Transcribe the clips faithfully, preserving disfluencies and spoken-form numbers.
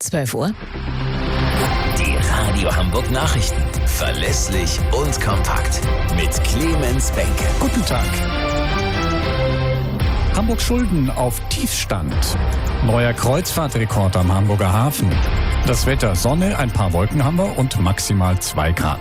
zwölf Uhr. Die Radio Hamburg Nachrichten. Verlässlich und kompakt. Mit Clemens Benke. Guten Tag. Hamburg Schulden auf Tiefstand. Neuer Kreuzfahrtrekord am Hamburger Hafen. Das Wetter: Sonne, ein paar Wolken haben wir und maximal zwei Grad.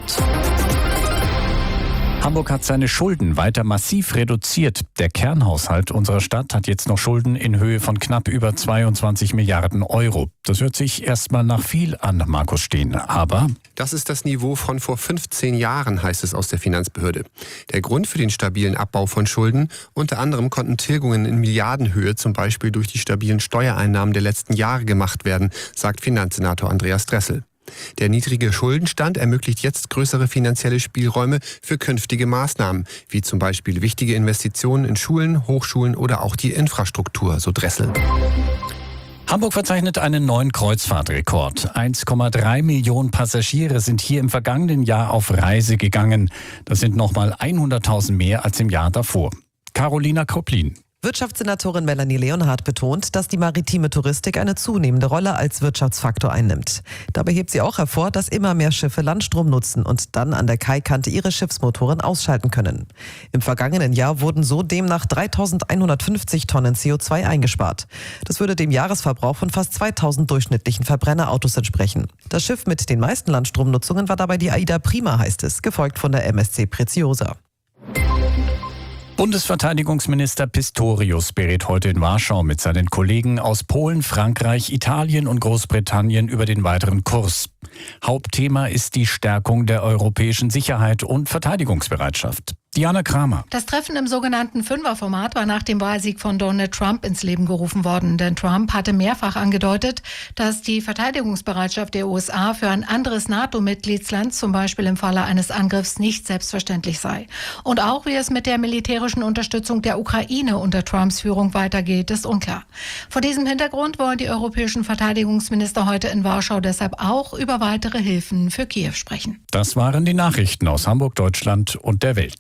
Hamburg hat seine Schulden weiter massiv reduziert. Der Kernhaushalt unserer Stadt hat jetzt noch Schulden in Höhe von knapp über zweiundzwanzig Milliarden Euro. Das hört sich erstmal nach viel an, Markus Steen. Aber das ist das Niveau von vor fünfzehn Jahren, heißt es aus der Finanzbehörde. Der Grund für den stabilen Abbau von Schulden: Unter anderem konnten Tilgungen in Milliardenhöhe zum Beispiel durch die stabilen Steuereinnahmen der letzten Jahre gemacht werden, sagt Finanzsenator Andreas Dressel. Der niedrige Schuldenstand ermöglicht jetzt größere finanzielle Spielräume für künftige Maßnahmen, wie zum Beispiel wichtige Investitionen in Schulen, Hochschulen oder auch die Infrastruktur, so Dressel. Hamburg verzeichnet einen neuen Kreuzfahrtrekord. eins Komma drei Millionen Passagiere sind hier im vergangenen Jahr auf Reise gegangen. Das sind nochmal hunderttausend mehr als im Jahr davor. Carolina Koplin. Wirtschaftssenatorin Melanie Leonhardt betont, dass die maritime Touristik eine zunehmende Rolle als Wirtschaftsfaktor einnimmt. Dabei hebt sie auch hervor, dass immer mehr Schiffe Landstrom nutzen und dann an der Kaikante ihre Schiffsmotoren ausschalten können. Im vergangenen Jahr wurden so demnach dreitausendeinhundertfünfzig Tonnen C O zwei eingespart. Das würde dem Jahresverbrauch von fast zweitausend durchschnittlichen Verbrennerautos entsprechen. Das Schiff mit den meisten Landstromnutzungen war dabei die AIDA Prima, heißt es, gefolgt von der M S C Preziosa. Bundesverteidigungsminister Pistorius berät heute in Warschau mit seinen Kollegen aus Polen, Frankreich, Italien und Großbritannien über den weiteren Kurs. Hauptthema ist die Stärkung der europäischen Sicherheit und Verteidigungsbereitschaft. Diana Kramer. Das Treffen im sogenannten Fünferformat war nach dem Wahlsieg von Donald Trump ins Leben gerufen worden. Denn Trump hatte mehrfach angedeutet, dass die Verteidigungsbereitschaft der U S A für ein anderes NATO-Mitgliedsland, zum Beispiel im Falle eines Angriffs, nicht selbstverständlich sei. Und auch wie es mit der militärischen Unterstützung der Ukraine unter Trumps Führung weitergeht, ist unklar. Vor diesem Hintergrund wollen die europäischen Verteidigungsminister heute in Warschau deshalb auch über weitere Hilfen für Kiew sprechen. Das waren die Nachrichten aus Hamburg, Deutschland und der Welt.